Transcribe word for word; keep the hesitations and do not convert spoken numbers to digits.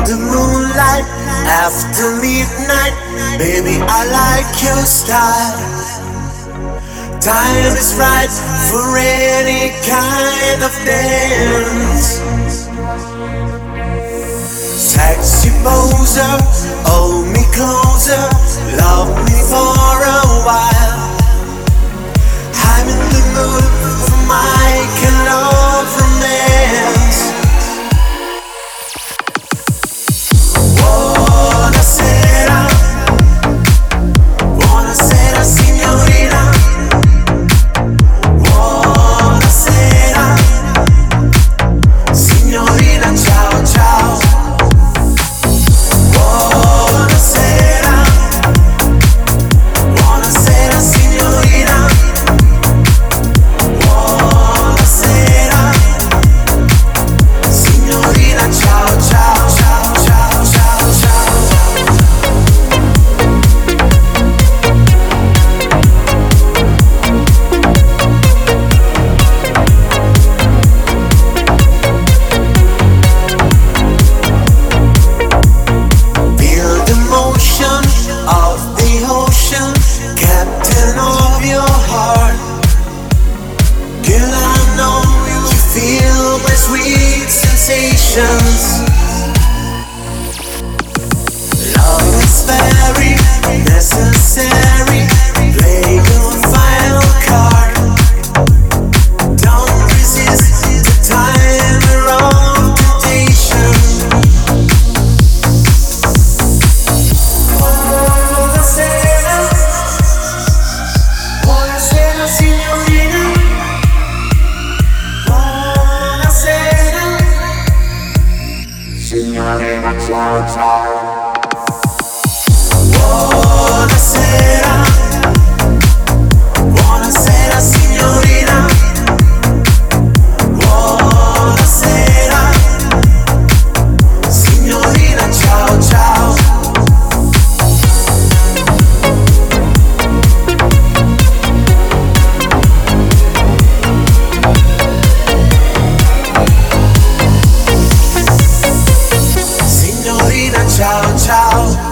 the moonlight, after midnight, baby, I like your style. Time is right for any kind of dance. Sexy poser, hold me closer, love me for a while. I'm in the mood for my kind of romance. Buonasera, buonasera signorina. Buonasera, signorina, ciao ciao. Buonasera, buonasera signorina. Buonasera, signorina, ciao ciao ciao ciao ciao ciao. Feel the motion of the ocean, captain of your heart. Girl, I know you feel my sweet sensations. Love is very necessary. Play your final card. Don't resist the timer of temptation. Buonasera, buonasera signorina. Buonasera, signorina, ciao ciao. Buonasera, buonasera signorina. Buonasera, signorina, ciao ciao. Signorina, ciao ciao.